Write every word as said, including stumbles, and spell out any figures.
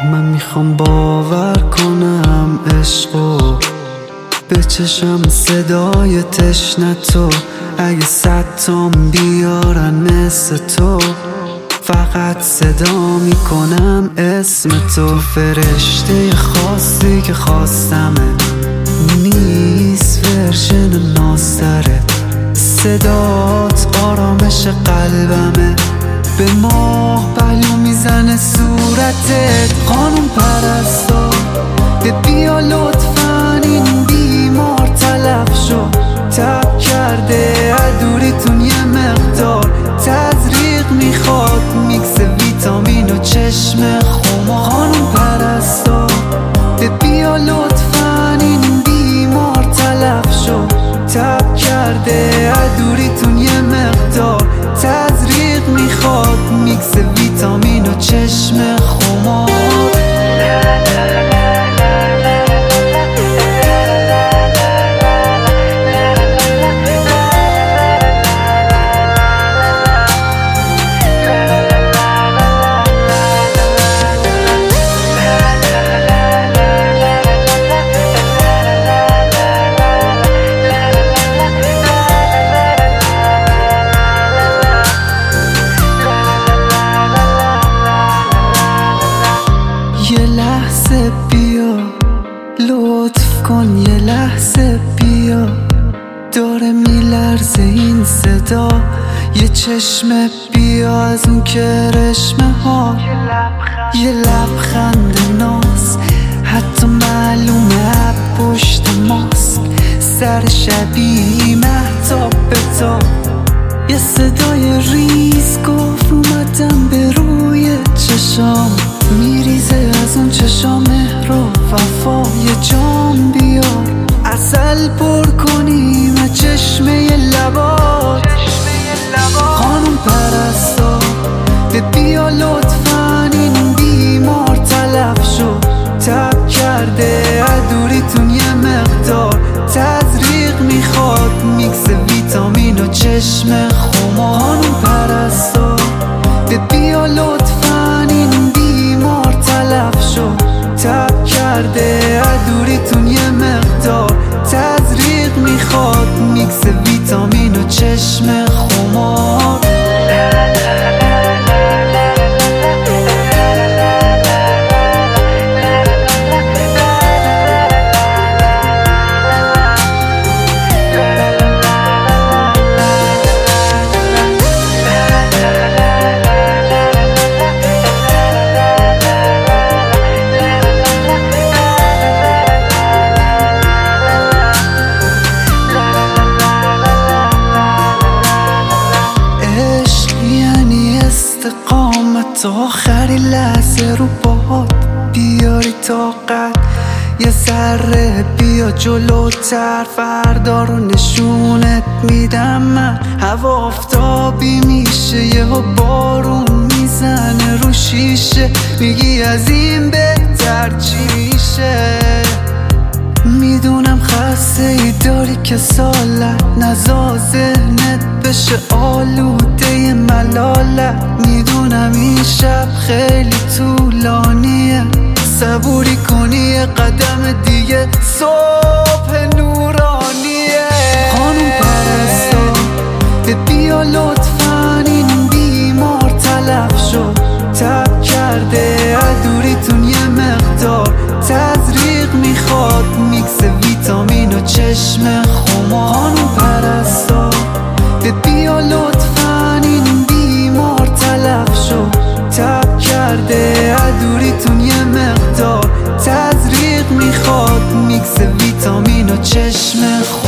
من میخوام باور کنم عشقو، به چشم صدای تشنتو. اگه صد تام بیارن مثل تو، فقط صدا میکنم اسم تو. فرشته خاصی که خواستمه، نیست ورژن ناستره. صدات آرامش قلبمه، به ماه پهلو میزنه صورتت. خانم پرستا بیا لطفاً این بیمار تلف شو. تب کرده ادوریتون یه مقدار، تزریق میخواد میکس ویتامین و چشم خمار. خانم پرستا بیا لطفاً این بیمار تلف شو. تب کرده ادوریتون یه مقدار، تزریق میخواد میکس ویتامین و چشم خمار. یه لحظه بیا لطف کن، یه لحظه بیا، داره میلرزه این صدا. یه چشم بیا از اون کرشمه ها، یه لبخند ناز، حتی معلومه پشت ماست. سر شبیه مهتاب بتاب، یه صدای ریز گفت اومدم به روی چشام. میریزه از اون چشام مهر و وفا. یه جام بیار عسل پر کنیم از چشمه لبات. خانم پرستا بیا لطفاً این بیمار تلف شو. تب کرده ادوریتون یه مقدار، تزریق میخواد میکس ویتامین و چشم خمار. خانم پرستا بیا لطفاً این بیمار تلف شو. تب کرده ادوریتون یه مقدار، تزریق میخواد میکس ویتامین و چشم خمار. تا آخری لحظه رو باهات بیاری طاقت. یه ذره بیا جلوتر، فردا رو نشونت میدم من. هوا آفتابی میشه، یه بارون میزنه رو شیشه. میگی از این بهتر چی میشه؟ میدونم خسته ای داری که سالت نزا ذهنت بشه آلوده ملالت. میدونم این شب خیلی طولانیه، صبوری کنی یه قدم دیگه صبح نورانیه. خانم پرستا بیا لطفاً این بیمار تلف شو. تب کرده ادوریتون یه مقدار، تزریق میخواد میکس ویتامین و چشم خمار. خانم پرستا بیا لطفاً این بیمار تلف شو. تب کرده ادوریتون یه مقدار، تزریق میخواد میکس ویتامین و چشم خمار.